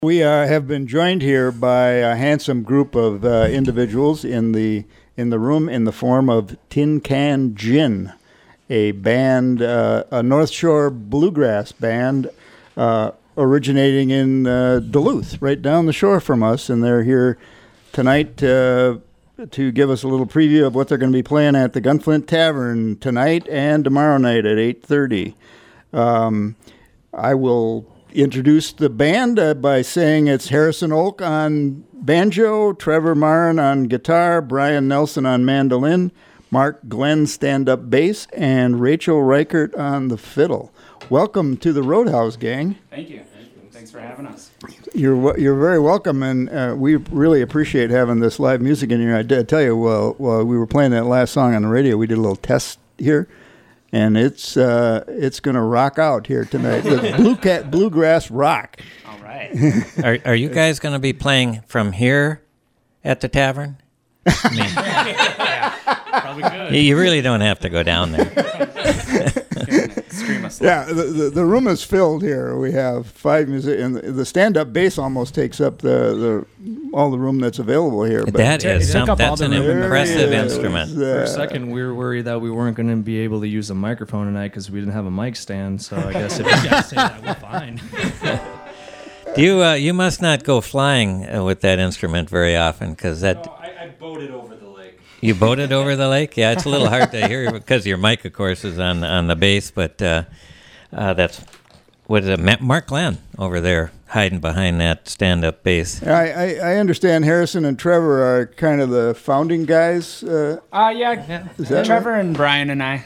We have been joined here by a handsome group of individuals in the room in the form of Tin Can Gin, a band, a North Shore bluegrass band originating in Duluth, right down the shore from us, and they're here tonight to give us a little preview of what they're going to be playing at the Gunflint Tavern tonight and tomorrow night at 8:30. I will introduce the band by saying it's Harrison Oak on banjo, Trevor Marin on guitar, Brian Nelson on mandolin, Mark Glenn stand-up bass, and Rachel Reichert on the fiddle. Welcome to the Roadhouse, gang. Thank you. Thanks for having us. You're very welcome, and we really appreciate having this live music in here. I did tell you, while we were playing that last song on the radio, we did a little test here. And it's going to rock out here tonight. The Bluegrass Rock. All right. Are you guys going to be playing from here at the tavern? Yeah, probably good. You really don't have to go down there. Yeah, the room is filled here. We have 5 musicians, and the stand-up bass almost takes up all the room that's available here. But That's an impressive instrument. For a second, we were worried that we weren't going to be able to use a microphone tonight because we didn't have a mic stand. So I guess if you guys say that, we're fine. You must not go flying with that instrument very often because that. No, I boated over the lake. You boated over the lake? Yeah, it's a little hard to hear because your mic, of course, is on the bass. But that's what is it? Mark Glenn over there hiding behind that stand-up bass. I understand Harrison and Trevor are kind of the founding guys. Yeah. Trevor and Brian and I.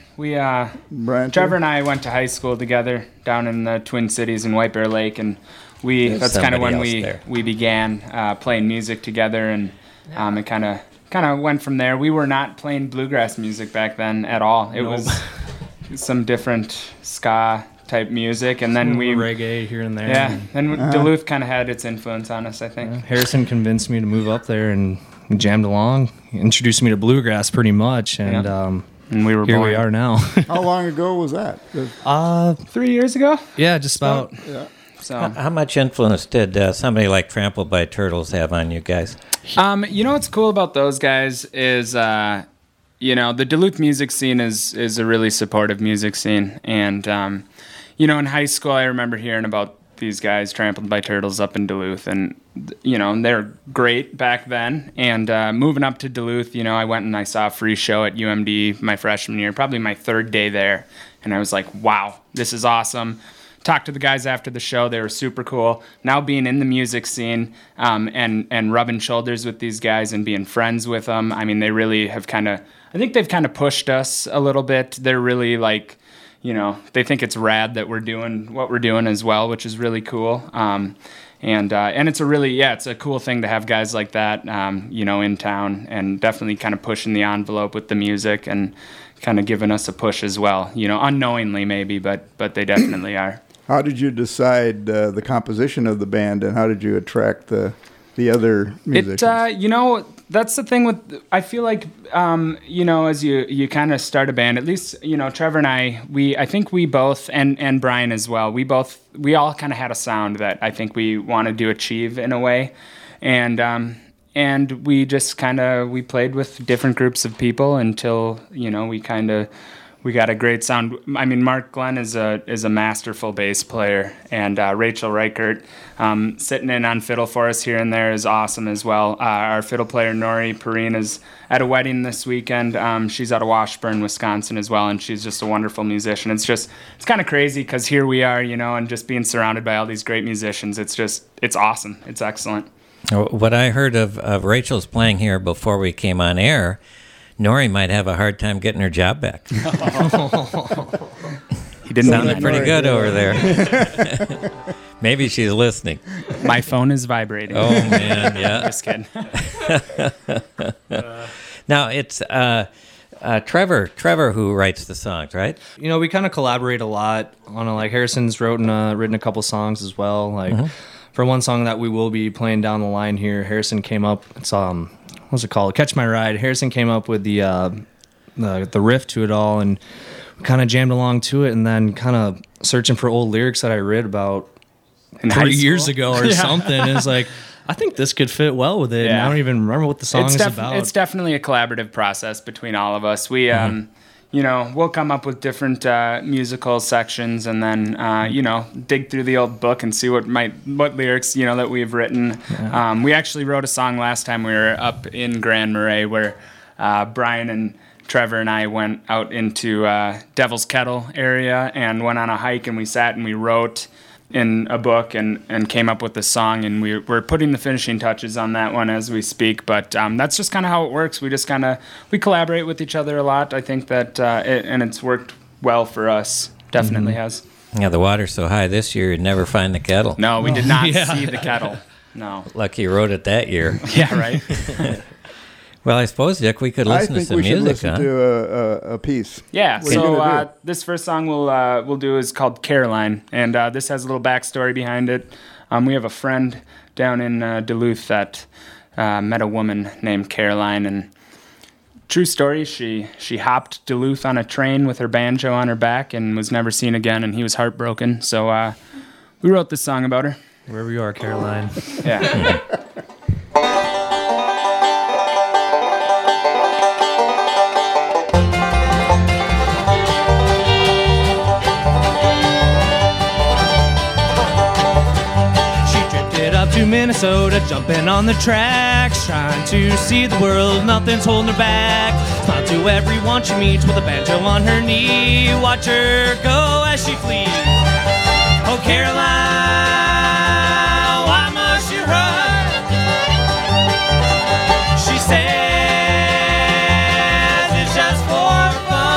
Trevor and I went to high school together down in the Twin Cities in White Bear Lake, and that's kind of when we began playing music together, and it kind of went from there. We were not playing bluegrass music back then at all. It was some different ska type music, and then reggae here and there. Yeah, and Duluth kind of had its influence on us, I think. Yeah. Harrison convinced me to move up there and jammed along, introduced me to bluegrass pretty much, and we were here born. we are now. How long ago was that? 3 years ago? Yeah, just about. Yeah. So, how much influence did somebody like Trampled by Turtles have on you guys? What's cool about those guys is, the Duluth music scene is a really supportive music scene. And, in high school, I remember hearing about these guys, Trampled by Turtles, up in Duluth. And, they're great back then. And moving up to Duluth, I went and I saw a free show at UMD my freshman year, probably my 3rd day there. And I was like, wow, this is awesome. Talked to the guys after the show. They were super cool. Now being in the music scene and rubbing shoulders with these guys and being friends with them, I mean, they really have I think they've kind of pushed us a little bit. They're really like, they think it's rad that we're doing what we're doing as well, which is really cool. And it's it's a cool thing to have guys like that, in town, and definitely kind of pushing the envelope with the music and kind of giving us a push as well, unknowingly maybe, but they definitely are. How did you decide the composition of the band, and how did you attract the other musicians? That's the thing with, I feel like, as you kind of start a band, at least, Trevor and I think we both, and Brian as well, we all kind of had a sound that I think we wanted to achieve in a way. And we just we played with different groups of people until, we got a great sound. I mean, Mark Glenn is a masterful bass player, and Rachel Reichert sitting in on fiddle for us here and there is awesome as well. Our fiddle player Nori Perrine is at a wedding this weekend. She's out of Washburn, Wisconsin as well, and she's just a wonderful musician. It's kind of crazy because here we are, and just being surrounded by all these great musicians. It's awesome. It's excellent. What I heard of Rachel's playing here before we came on air, Nori might have a hard time getting her job back. He didn't sound pretty good over there. Maybe she's listening. My phone is vibrating. Oh, man, yeah. Just kidding. Now, it's Trevor who writes the songs, right? We kind of collaborate a lot on Harrison's written a couple songs as well. For one song that we will be playing down the line here, Harrison came up, it's what's it called? Catch My Ride. Harrison came up with the riff to it all, and kind of jammed along to it, and then kind of searching for old lyrics that I read about in high 3 school. years ago or something. And it's like, I think this could fit well with it. And Yeah. I don't even remember what the song is about. It's definitely a collaborative process between all of us. We, you know, we'll come up with different musical sections and then, you know, dig through the old book and see what lyrics, you know, that we've written. Yeah. We actually wrote a song last time we were up in Grand Marais where Brian and Trevor and I went out into Devil's Kettle area and went on a hike, and we sat and we wrote in a book and came up with the song, and we're putting the finishing touches on that one as we speak. But that's just kind of how it works. We just we collaborate with each other a lot. I think that and it's worked well for us. Definitely has. Yeah, the water's so high this year you'd never find the kettle. No, we did not Yeah. see the kettle. No. Lucky you wrote it that year. Yeah, right. Well, I suppose, Dick, we could I listen to think some we should music, listen huh? to a piece. Yeah, What are you gonna so do? this first song we'll do is called Caroline, and this has a little backstory behind it. We have a friend down in Duluth that met a woman named Caroline, and true story, she hopped Duluth on a train with her banjo on her back and was never seen again, and he was heartbroken. So we wrote this song about her. Wherever you are, Caroline. Yeah. To Minnesota, jumping on the tracks, trying to see the world, nothing's holding her back. Smile to everyone she meets with a banjo on her knee. Watch her go as she flees. Oh, Caroline, why must you run? She says it's just for fun.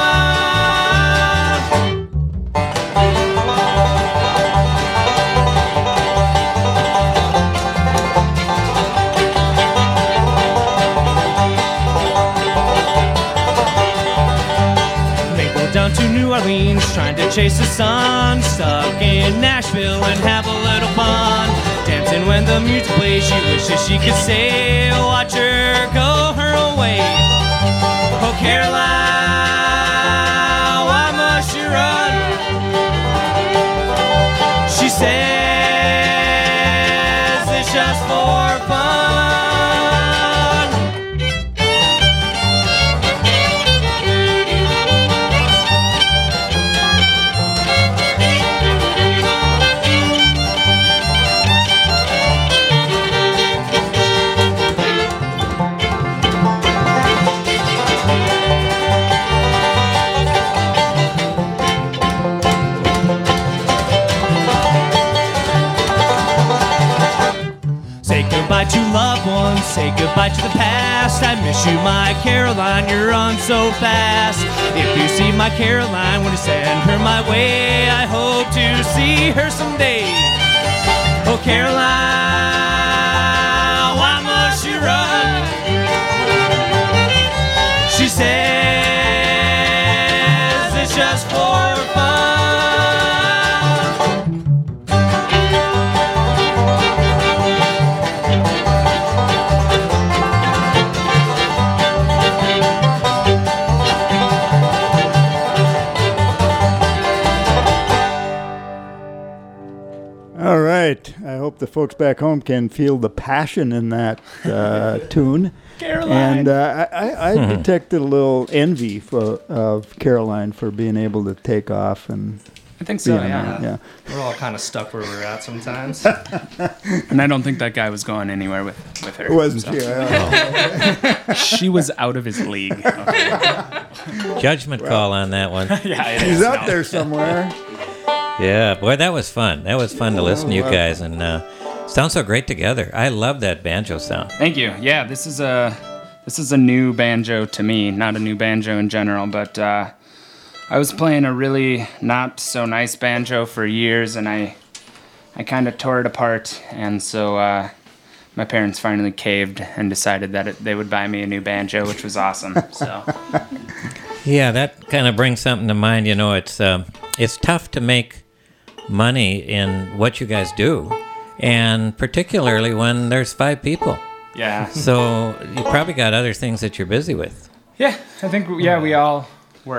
Down to New Orleans, trying to chase the sun. Stuck in Nashville and have a little fun. Dancing when the music plays, she wishes she could say, watch her go her own way. Oh, Caroline, why must you run? She says it's just for fun. Goodbye to loved ones, say goodbye to the past. I miss you, my Caroline, you run so fast. If you see my Caroline, when you send her my way, I hope to see her someday. Oh, Caroline, why must you run? She says it's just for fun. All right. I hope the folks back home can feel the passion in that tune. Caroline. And I detected a little envy of Caroline for being able to take off and I think be so, on yeah. that. Yeah. We're all kind of stuck where we're at sometimes. And I don't think that guy was going anywhere with her. It wasn't So, she? she was out of his league. Okay. Judgment call on that one. Yeah, it He's is. up No. there somewhere. Yeah, boy, that was fun. That was fun to listen to you wow. guys, and sound so great together. I love that banjo sound. Thank you. Yeah, this is a new banjo to me, not a new banjo in general, but I was playing a really not so nice banjo for years, and I kind of tore it apart, and so my parents finally caved and decided that they would buy me a new banjo, which was awesome. So Yeah, that kind of brings something to mind. You know, it's tough to make money in what you guys do, and particularly when there's 5 people. yeah, So you probably got other things that you're busy with. yeah. I think we all work.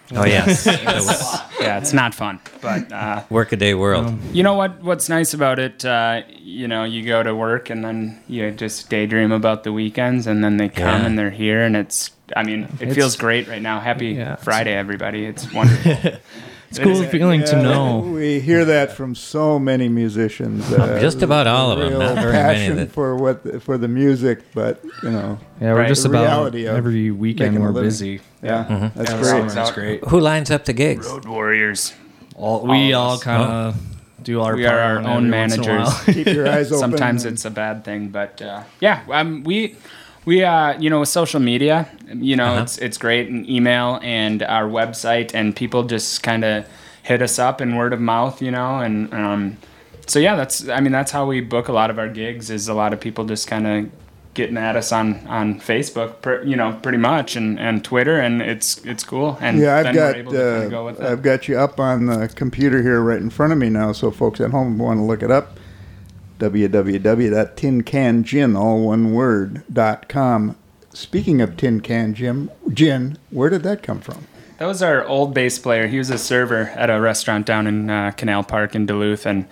Oh, yes. Yeah, it's not fun. But Workaday world. you know what's nice about it, you go to work and then you just daydream about the weekends, and then they come Yeah. and they're here, and it feels great right now. Happy Friday, everybody. It's wonderful. It's a cool feeling to know. We hear that from so many musicians. Just about all of them. Real Not very many passion that. for the music, but Yeah, we're Right. just The about reality of every weekend making a we're living. busy. yeah, that's Yeah, great. so- great. Who lines up the gigs? Road Warriors. We of all us. kind of do our We part are our on own every once in a managers. while. Keep your eyes open. Sometimes and- it's a bad thing, but we with social media, it's great, and email and our website, and people just kind of hit us up and word of mouth, and so yeah, that's how we book a lot of our gigs. Is a lot of people just kind of getting at us on Facebook, pretty much, and Twitter, and it's cool. And Yeah, then we're able to kind of go with it. I've got you up on the computer here right in front of me now, so folks at home want to look it up. www.tincangin, all one word.com. Speaking of Tin Can Gin, where did that come from? That was our old bass player. He was a server at a restaurant down in Canal Park in Duluth, and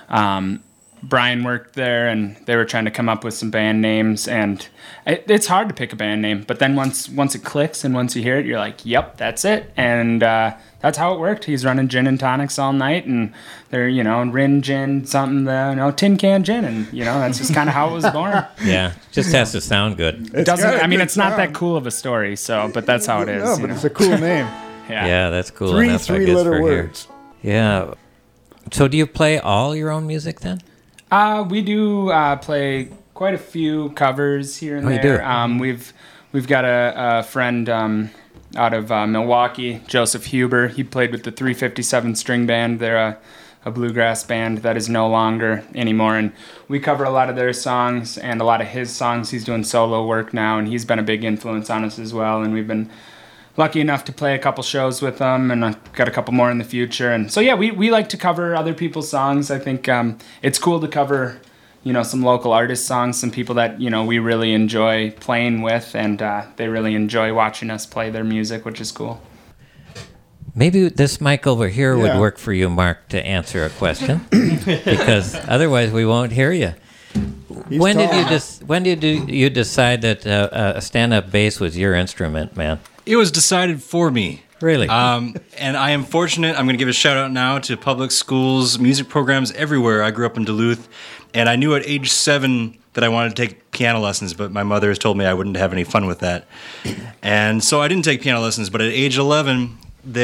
Brian worked there, and they were trying to come up with some band names, and it's hard to pick a band name, but then once it clicks and once you hear it, you're like, yep, that's it, and that's how it worked. He's running gin and tonics all night, and they're, Rin Gin, something, Tin Can Gin, and, that's just kind of how it was born. Yeah, just has to sound good. It doesn't, got a good it's not that sound. cool of a story, but that's how it is. No, but it's a cool name. Yeah, that's cool. Three and that's what it gets three-letter for here. words. Yeah. So do you play all your own music then? We do play quite a few covers here and Oh, you there. do? We've got a friend out of Milwaukee, Joseph Huber. He played with the 357 String Band. They're a bluegrass band that is no longer anymore, and we cover a lot of their songs and a lot of his songs. He's doing solo work now, and he's been a big influence on us as well, and we've been lucky enough to play a couple shows with them, and I've got a couple more in the future. And so, yeah, we like to cover other people's songs. I think it's cool to cover, some local artist songs, some people that, we really enjoy playing with, and they really enjoy watching us play their music, which is cool. Maybe this mic over here would Yeah. work for you, Mark, to answer a question, because otherwise we won't hear you. He's When tall. did you decide that a stand-up bass was your instrument, man? It was decided for me. Really? And I am fortunate. I'm going to give a shout out now to public schools, music programs everywhere. I grew up in Duluth, and I knew at age 7 that I wanted to take piano lessons, but my mother has told me I wouldn't have any fun with that. And so I didn't take piano lessons, but at age 11,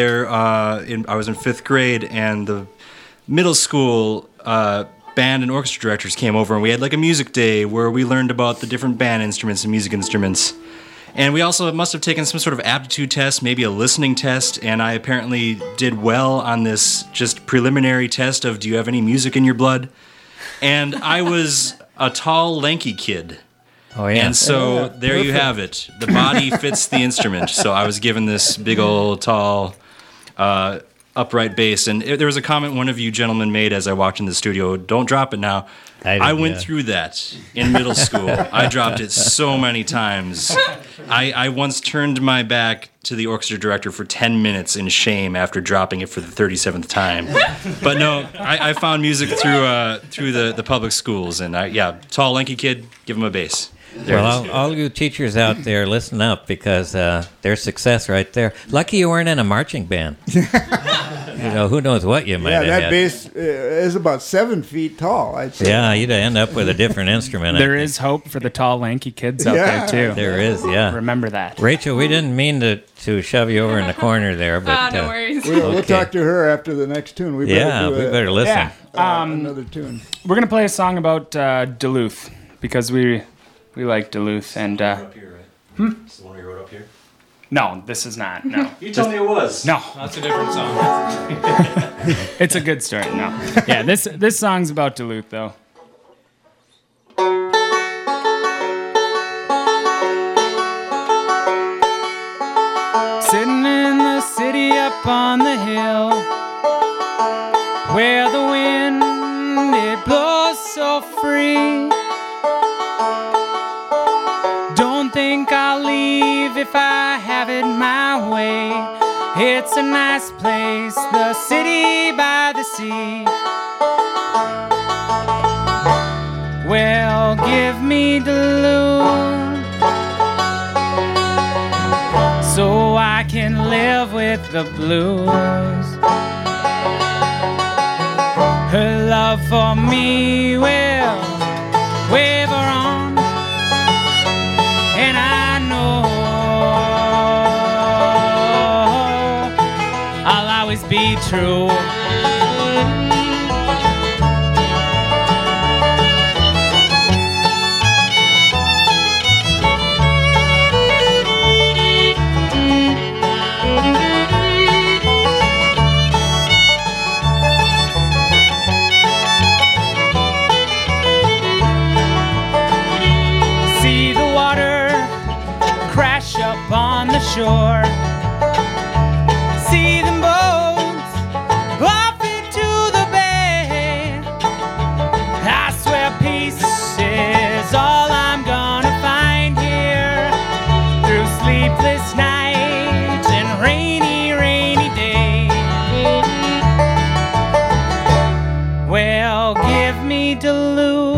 I was in 5th grade, and the middle school band and orchestra directors came over, and we had like a music day where we learned about the different band instruments and music instruments. And we also must have taken some sort of aptitude test, maybe a listening test, and I apparently did well on this just preliminary test of, do you have any music in your blood? And I was a tall, lanky kid. oh, yeah. And so there you have it. The body fits the instrument. So I was given this big old, tall, upright bass. And there was a comment one of you gentlemen made as I walked in the studio, don't drop it now. I did, I went yeah. through that in middle school. I dropped it so many times. I once turned my back to the orchestra director for 10 minutes in shame after dropping it for the 37th time. But no, I found music through the public schools. And tall, lanky kid, give him a bass. Well, all you teachers out there, listen up, because there's success right there. Lucky you weren't in a marching band. Who knows what you might Yeah, have that had. bass is about 7 feet tall, I'd say. Yeah, you'd end up with a different instrument. There is hope for the tall, lanky kids out Yeah. there, too. There is, yeah. Remember that. Rachel, we didn't mean to shove you over in the corner there, but no worries. We'll Okay. talk to her after the next tune. We better yeah, do we better listen. Yeah. another tune. We're going to play a song about Duluth, because we like Duluth, and... Up here, right? It's the one we wrote up here? No, this is not. No. You told me it was. No. That's a different song. It's a good story. No. Yeah, this song's about Duluth, though. Sitting in the city up on the hill, where the wind, it blows so free. Don't think I'll leave if I have it my way. It's a nice place, the city by the sea. Well, give me Duluth so I can live with the blues. Her love for me will waver on, and I know I'll always be true. See the water crash up on the shore. See them boats off into the bay. I swear peace is all I'm gonna find here through sleepless nights and rainy, rainy days. Well, give me Duluth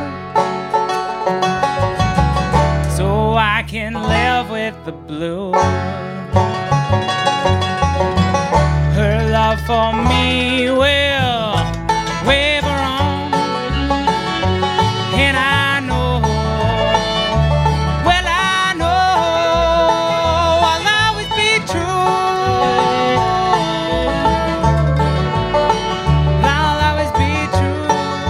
so I can live with the blues. Her love for me will waver on, and I know, well, I know I'll always be true. I'll always be true.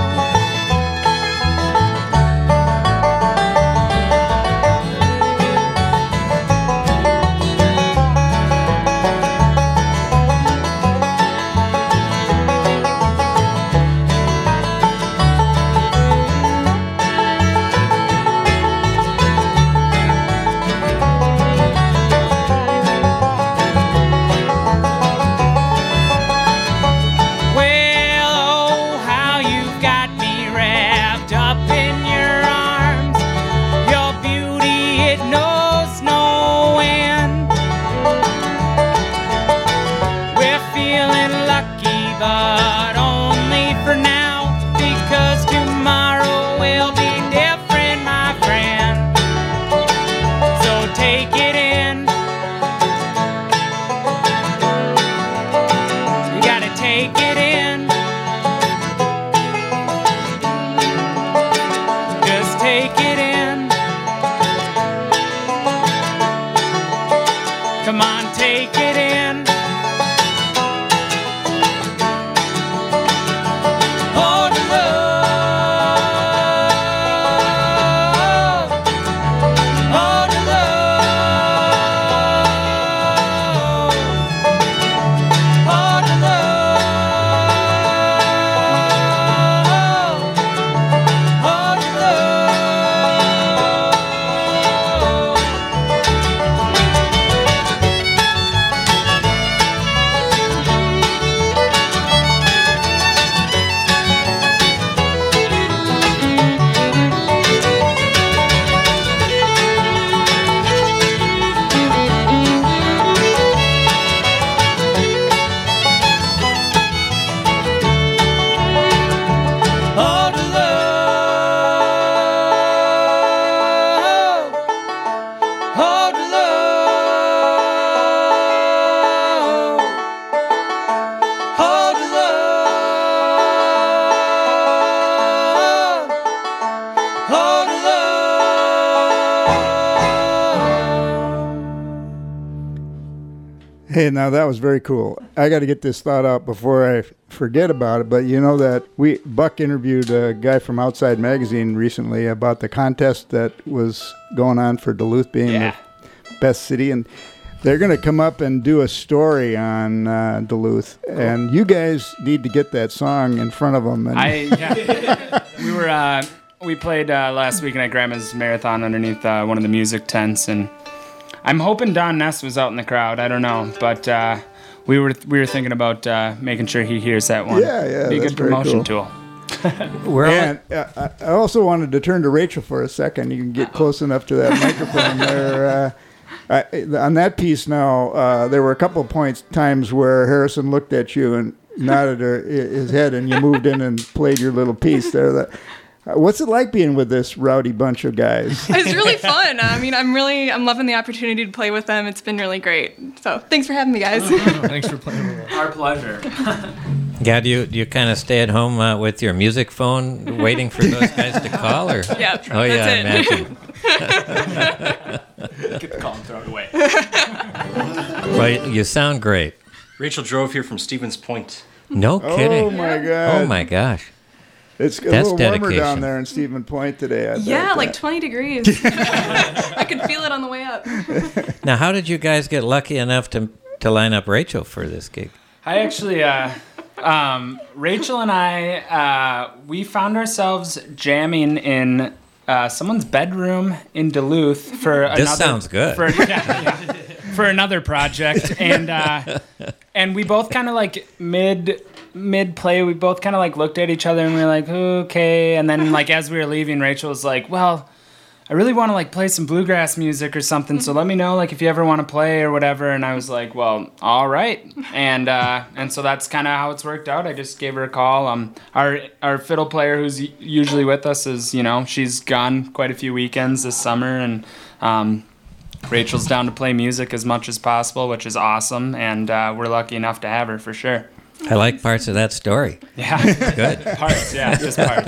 Well, oh, how you've got me wrapped up in your arms. Your beauty, it knows no end. We're feeling lucky, but only for now, because tomorrow will be different, my friend. So take it in. You gotta take it in. Just take it in. Come on, take it in. Oh, Duluth. Oh, Duluth. Oh, Duluth. Oh, Duluth. Oh, Duluth. Oh, Duluth. Oh, Duluth. Oh, Duluth. Hey, now that was very cool. I got to get this thought out before I forget about it. But you know that Buck interviewed a guy from Outside Magazine recently about the contest that was going on for Duluth being Yeah. the best city, and they're going to come up and do a story on Duluth. And you guys need to get that song in front of them. And We played last weekend at Grandma's Marathon underneath one of the music tents, and I'm hoping Don Ness was out in the crowd. I don't know, but we were thinking about making sure he hears that one. Yeah, be a that's good very promotion cool. tool. And I also wanted to turn to Rachel for a second. You can get close enough to that microphone there. On that piece now, there were a couple of times where Harrison looked at you and nodded his head, and you moved in and played your little piece there. What's it like being with this rowdy bunch of guys? It's really fun. I mean, I'm loving the opportunity to play with them. It's been really great. So thanks for having me, guys. Thanks for playing with us. Our pleasure. Yeah, do you kind of stay at home with your music phone waiting for those guys to call? Or? Yeah, Oh, yeah, I that's imagine. Get the call and throw it away. Well, you sound great. Rachel drove here from Stevens Point. No kidding. Oh, my God. Oh, my gosh. It's a That's little warmer dedication. down there in Stephen Point today. I Yeah, bet. like 20 degrees. I could feel it on the way up. Now, how did you guys get lucky enough to line up Rachel for this gig? I actually, Rachel and I, we found ourselves jamming in someone's bedroom in Duluth for another. This sounds good. For another project, and we both kind of like mid play, we both kind of like looked at each other and we were like, okay. And then like as we were leaving, Rachel was like, well, I really want to like play some bluegrass music or something, so let me know like if you ever want to play or whatever. And I was like, well, all right. And so that's kind of how it's worked out. I just gave her a call. Our fiddle player who's usually with us is, she's gone quite a few weekends this summer, and Rachel's down to play music as much as possible, which is awesome, and we're lucky enough to have her for sure. I like parts of that story. Yeah. Good. Parts, yeah, just parts,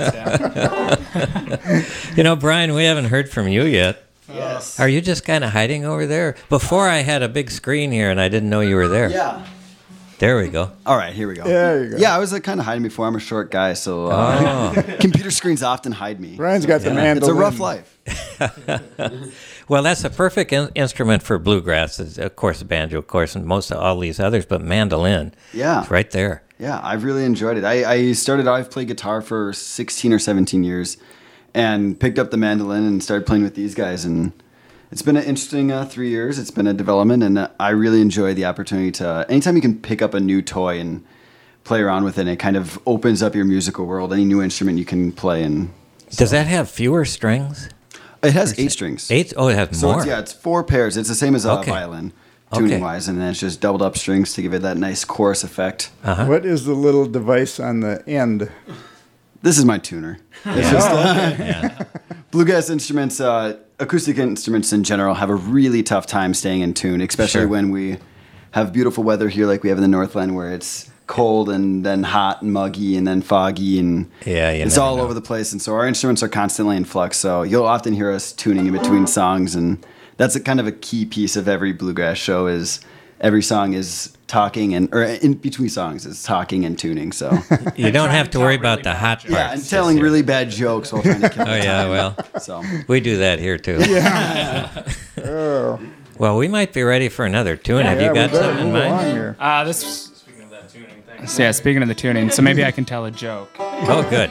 yeah. Brian, we haven't heard from you yet. Yes. Are you just kind of hiding over there? Before I had a big screen here and I didn't know you were there. Yeah. There we go. All right, here we go. There you go. Yeah, I was kind of hiding before. I'm a short guy, so computer screens often hide me. Brian's got the mandolin. It's a rough life. Well, that's a perfect instrument for bluegrass. It's, of course, the banjo, of course, and most of all these others, but mandolin. Yeah. It's right there. Yeah, I've really enjoyed it. I started out, I've played guitar for 16 or 17 years and picked up the mandolin and started playing with these guys. And it's been an interesting 3 years. It's been a development, and I really enjoy the opportunity to, anytime you can pick up a new toy and play around with it, it kind of opens up your musical world. Any new instrument you can play. And Does that have fewer strings? it has 8 strings. 8? Oh, it has So more. it's 4 pairs. It's the same as a Okay. violin, Okay. tuning-wise, and then it's just doubled up strings to give it that nice chorus effect. What is the little device on the end? This is my tuner. It's just bluegrass instruments, acoustic instruments in general have a really tough time staying in tune, especially Sure. when we have beautiful weather here like we have in the Northland, where it's cold and then hot and muggy and then foggy, and Yeah, you it's never all know. over the place. And so our instruments are constantly in flux. So you'll often hear us tuning in between songs, and that's a kind of a key piece of every bluegrass show. Is every song is talking, or in between songs is talking and tuning. So You don't have to tell worry really about the bad hot jokes. parts. yeah, and telling really bad jokes while trying to kill Oh, the yeah, time. well, So we do that here, too. Oh, Well, we might be ready for another tune. Have yeah, you got we better something in move mind? along here. Speaking of that tuning thing. So, yeah, speaking of the tuning, so maybe I can tell a joke. Oh, good.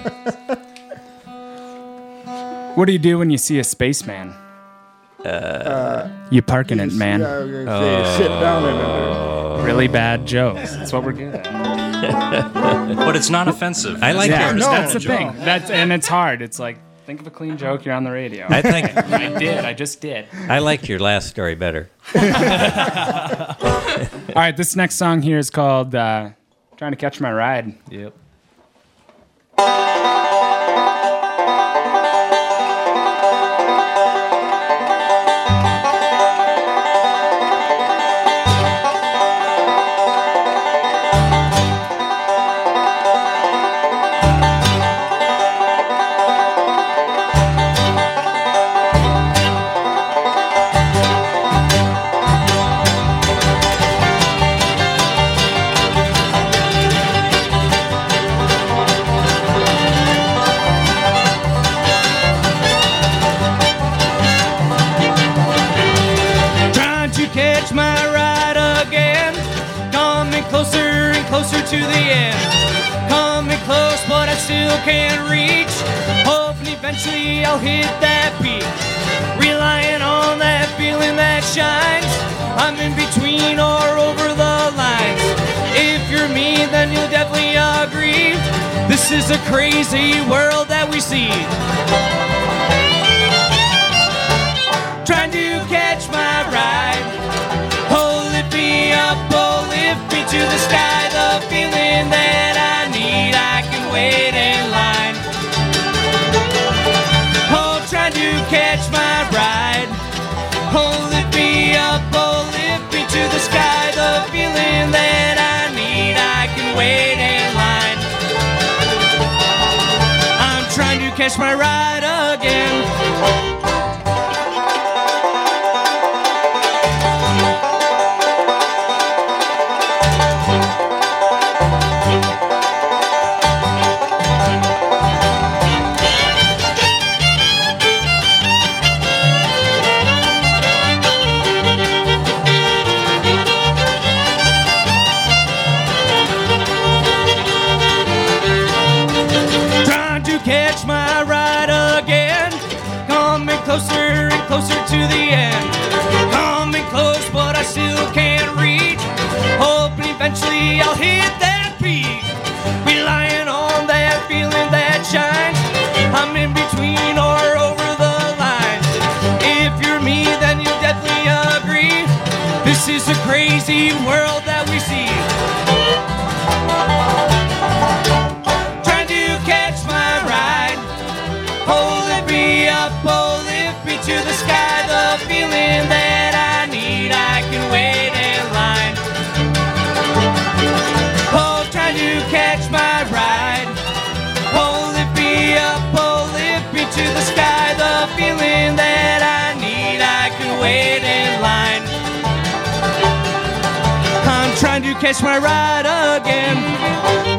What do you do when you see a spaceman? You park in it, man. Yeah, I was gonna say, sit down in it. Really bad jokes. That's what we're good at. But it's not offensive. I like Yeah, yours. that's the thing. And it's hard. It's like, think of a clean joke, you're on the radio. I think I just did. I liked your last story better. All right, this next song here is called Trying to Catch My Ride. Yep. Trying to catch my ride again, coming closer and closer to the end. Coming close, but I still can't reach. Hoping eventually I'll hit that peak. Relying on that feeling that shines. I'm in between or over the lines. If you're me, then you'll definitely agree. This is a crazy world that we see. Trying to catch my ride, to the sky. The feeling that I need, I can wait in line. Oh, trying to catch my ride. Oh, lift me up, oh, lift me to the sky. The feeling that I need, I can wait in line. I'm trying to catch my ride again. Catch my ride again, coming closer and closer to the end. Coming close, but I still can't reach. Hoping eventually I'll hit that peak. Relying on that feeling that shines. I'm in between or over the line. If you're me, then you definitely agree. This is a crazy world that we see. To the sky, the feeling that I need, I can wait in line. Oh, trying to catch my ride. Oh, lift me up, oh, lift me to the sky. The feeling that I need, I can wait in line. I'm trying to catch my ride again.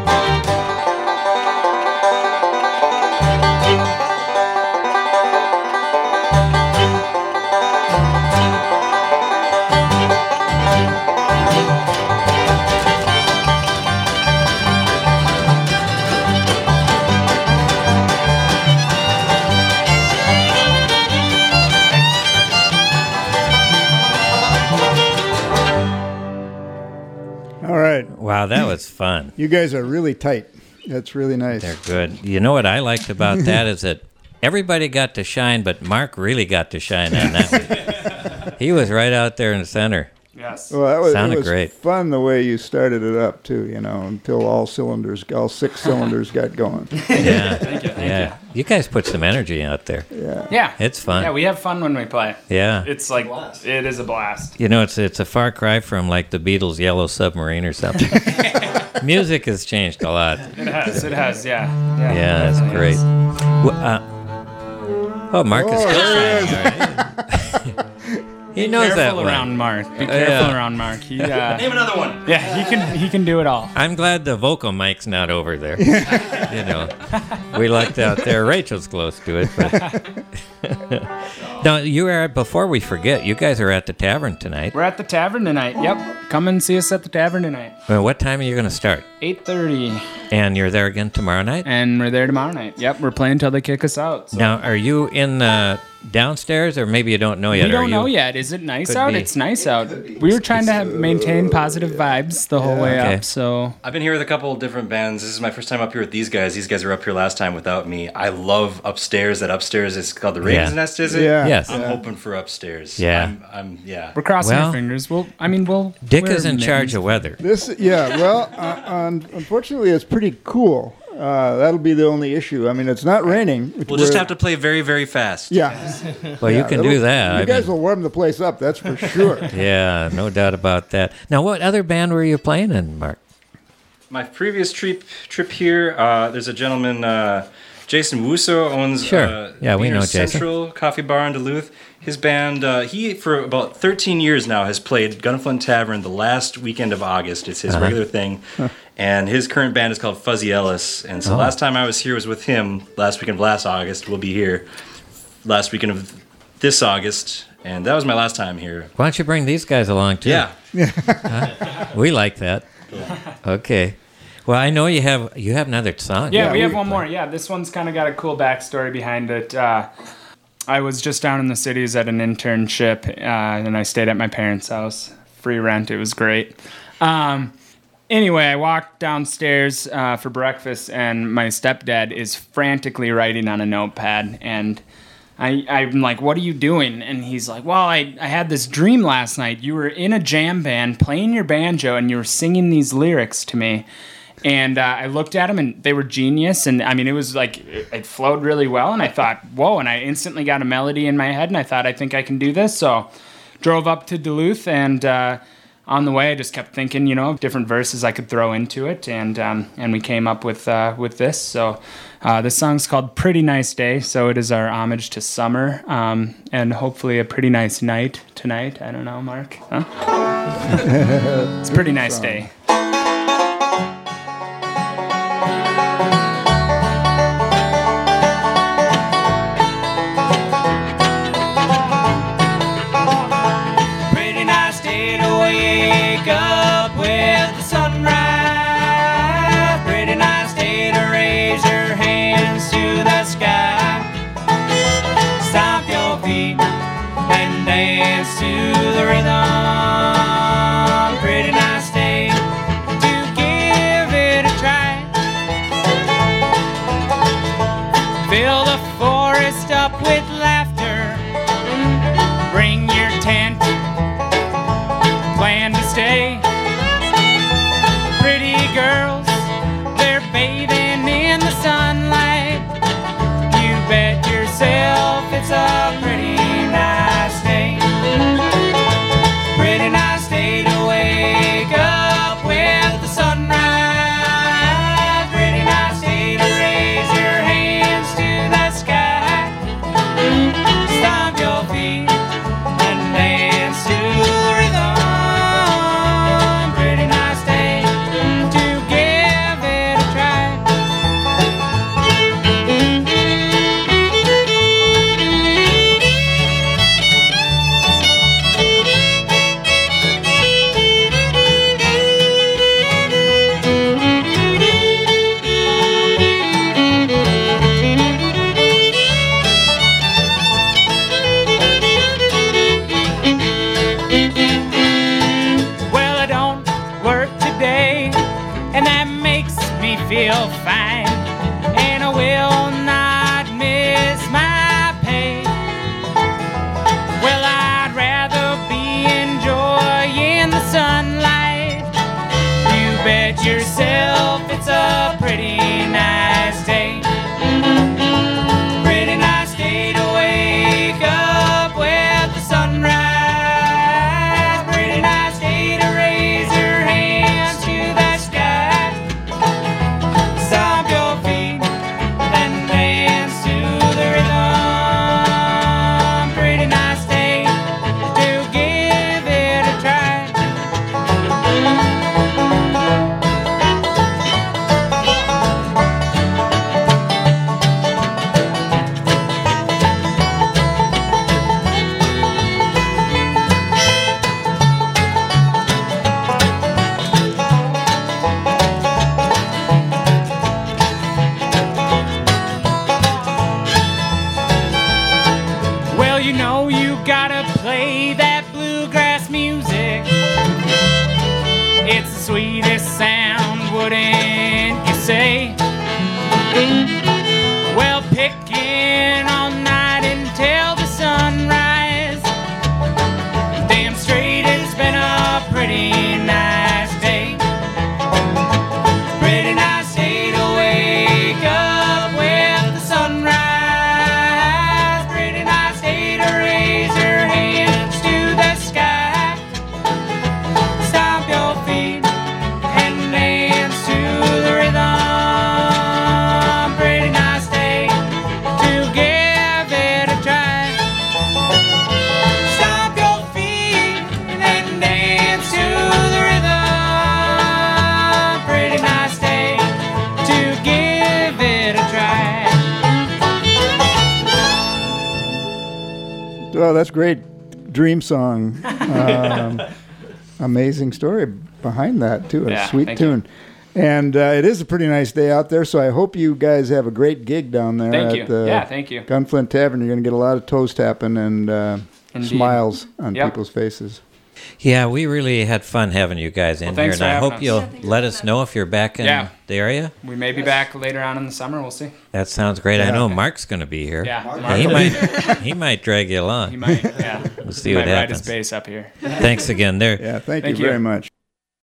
All right. Wow, that was fun. You guys are really tight. That's really nice. They're good. You know what I liked about that is that everybody got to shine, but Mark really got to shine on that. He was right out there in the center. Yes. Well, that was, Sounded it was great. fun the way you started it up too. You know, until all 6 cylinders got going. Yeah. Thank you. Yeah. You guys put some energy out there. Yeah. It's fun. Yeah, we have fun when we play. Yeah. It's like, it is a blast. You know, it's a far cry from like the Beatles' Yellow Submarine or something. Music has changed a lot. It has, yeah. Yeah, that's great. Oh, Mark is still there shining. All right. He knows that Careful one. around Mark. Be careful Yeah. around Mark. He, Name another one. yeah, he can do it all. I'm glad the vocal mic's not over there. You know, we lucked out there. Rachel's close to it, but now you are. Before we forget, you guys are at the tavern tonight. We're at the tavern tonight. Yep. Come and see us at the tavern tonight. Well, what time are you going to start? 8:30. And you're there again tomorrow night. And we're there tomorrow night. Yep, we're playing till they kick us out. So. Now, are you in the downstairs, or maybe you don't know yet? We don't know you? yet. Is it nice Could out? be. It's nice out. We were trying to maintain positive vibes the whole way Okay. up. So I've been here with a couple of different bands. This is my first time up here with these guys. These guys were up here last time without me. I love upstairs. That upstairs is called the Raven's Yeah. Nest, is it? Yeah. Yes. I'm hoping for upstairs. Yeah. I'm yeah. we're crossing Well, our fingers. We'll. Dick wear is in charge mittens. of weather. Unfortunately, it's pretty cool. That'll be the only issue. I mean, it's not raining. We'll just have to play very, very fast. Yeah. Well, you can do that. You guys will warm the place up, that's for sure. Yeah, no doubt about that. Now, what other band were you playing in, Mark? My previous trip here, there's a gentleman, Jason Wuso, owns Sure. Yeah, we Wiener know Jason. Central Coffee Bar in Duluth. His band, he for about 13 years now has played Gunflint Tavern the last weekend of August. It's his regular thing. And his current band is called Fuzzy Ellis. And so last time I was here was with him last weekend of last August. We'll be here last weekend of this August. And that was my last time here. Why don't you bring these guys along, too? Yeah. We like that. Okay. Well, I know you have another song. Yeah, we have one more. Yeah, this one's kind of got a cool backstory behind it. I was just down in the cities at an internship, and I stayed at my parents' house. Free rent. It was great. Anyway, I walked downstairs for breakfast, and my stepdad is frantically writing on a notepad. And I'm like, what are you doing? And he's like, well, I had this dream last night. You were in a jam band playing your banjo and you were singing these lyrics to me. And I looked at them and they were genius. And I mean, it was like, it flowed really well. And I thought, whoa. And I instantly got a melody in my head and I thought, I think I can do this. So drove up to Duluth and on the way I just kept thinking, different verses I could throw into it. And we came up with this. So this song's called Pretty Nice Day. So it is our homage to summer and hopefully a pretty nice night tonight. I don't know, Mark. Huh? It's a pretty nice day. Well, that's great. Dream song. Amazing story behind that, too. A sweet tune. And it is a pretty nice day out there, so I hope you guys have a great gig down there thank at the thank you. Gunflint Tavern. You're going to get a lot of toes tapping and smiles on people's faces. Yeah, we really had fun having you guys in here, thanks and for I having hope us. you'll let us know if you're back in Yeah. the area. We may be back later on in the summer. We'll see. That sounds great. I know Mark's going to be here. Yeah, He might drag you along. He might. Yeah. We'll see He what might ride his happens. bass up here. Thanks again. There. Yeah, thank Thank you you. very much.